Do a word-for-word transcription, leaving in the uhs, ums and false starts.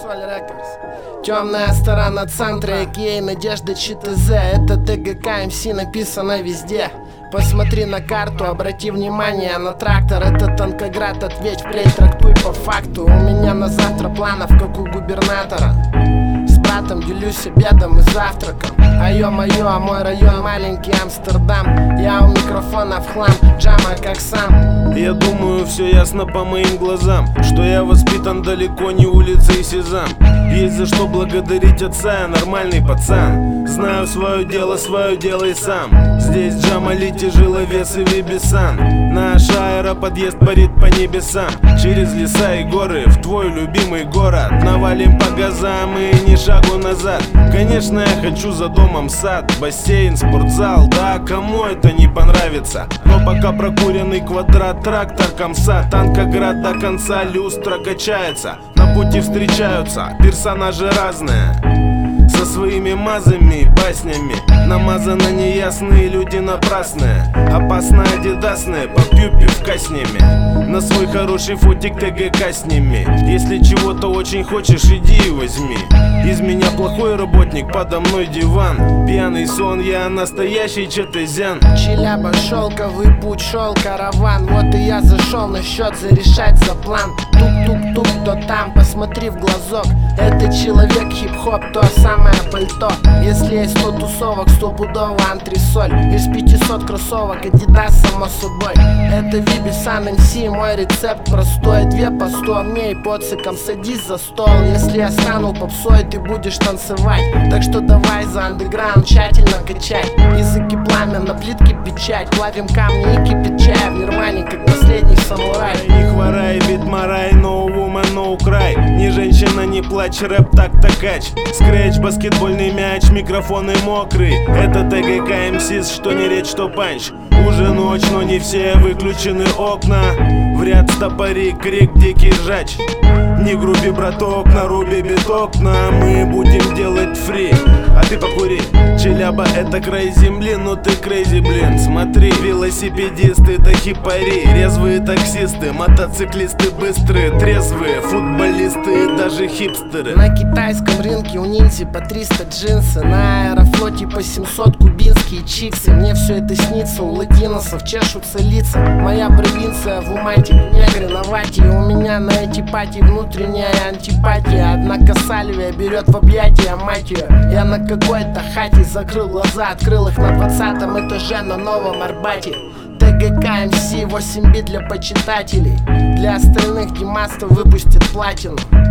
Темная сторона центра, а.к.а. Надежда ЧТЗ. Это ТГК МС, написано везде. Посмотри на карту, обрати внимание на трактор. Это Танкоград, ответь впредь, трактуй по факту. У меня на завтра планов, как у губернатора. С братом делюсь обедом и завтраком. А ё-моё, а мой район маленький Амстердам. Я у микрофона в хлам, джама как сам. Я думаю, все ясно по моим глазам, что я воспитан далеко не улицей Сезам. Есть за что благодарить отца, я нормальный пацан. Знаю свое дело, свое делай сам. Здесь Джамали, тяжеловес и Вибисан. Наш аэроподъезд парит по небесам. Через леса и горы в твой любимый город. Навалим по газам и ни шагу назад. Конечно, я хочу за домом сад, бассейн, спортзал. Да, кому это не понравится? Но пока прокуренный квадрат, трактор, комса, Танкоград до конца, люстра качается. На пути встречаются персонажи разные, со своими мазами и баснями. Намазаны неясные люди напрасные. Опасно адидасные, попью пивка с ними. На свой хороший фотик ТГК сними. Если чего-то очень хочешь, иди и возьми. Из меня плохой работник, подо мной диван. Пьяный сон, я настоящий четезян. Челяба, шелковый путь, шел караван. Вот и я зашел на счет зарешать за план. Тук-тук-тук, кто там, посмотри в глазок. Это человек хип-хоп, то самое пальто. Если есть сто тусовок, стопудово антресоль. Из пятисот кроссовок Adidas, само собой. Это Вибисан МС, мой рецепт простой. Две по сто, мне и поциком садись за стол. Если я стану попсой, ты будешь танцевать. Так что давай за андеграунд тщательно качай. Языки пламя, на плитке печать. Плавим камни и кипит чай в нирване, как последний самурай. Не хворай, битмарай, no woman, no cry. Не женщина, не плачь, рэп так-то кач. Скретч, баскетбольный мяч, микрофоны мокрый. Это ТГК МС, что не речь, что панч. Уже ночь, но не все выключены окна. В ряд стопори, крик, дикий ржач. Не груби, браток, наруби биток. На мы будем делать фри, а ты покури. Челяба это край земли, но ты крейзи, блин. Смотри, велосипедисты да хипари. Резвые таксисты, мотоциклисты быстрые, трезвые, футболисты и даже хипстеры. На китайском рынке у ниндзя по триста джинсы. На аэрофлоте по семьсот кубинские чиксы. Мне все это снится, у латиносов чешутся лица. Моя провинция в умайте, негры на вате. У меня на эти пати внутренняя антипатия. Однако Сальвия берет в объятия, мать ее. Я на какой-то хате закрыл глаза, открыл их на двадцатом этаже на Новом Арбате. ТГК МС, восемь бит для почитателей. Для остальных Димаста выпустит платину.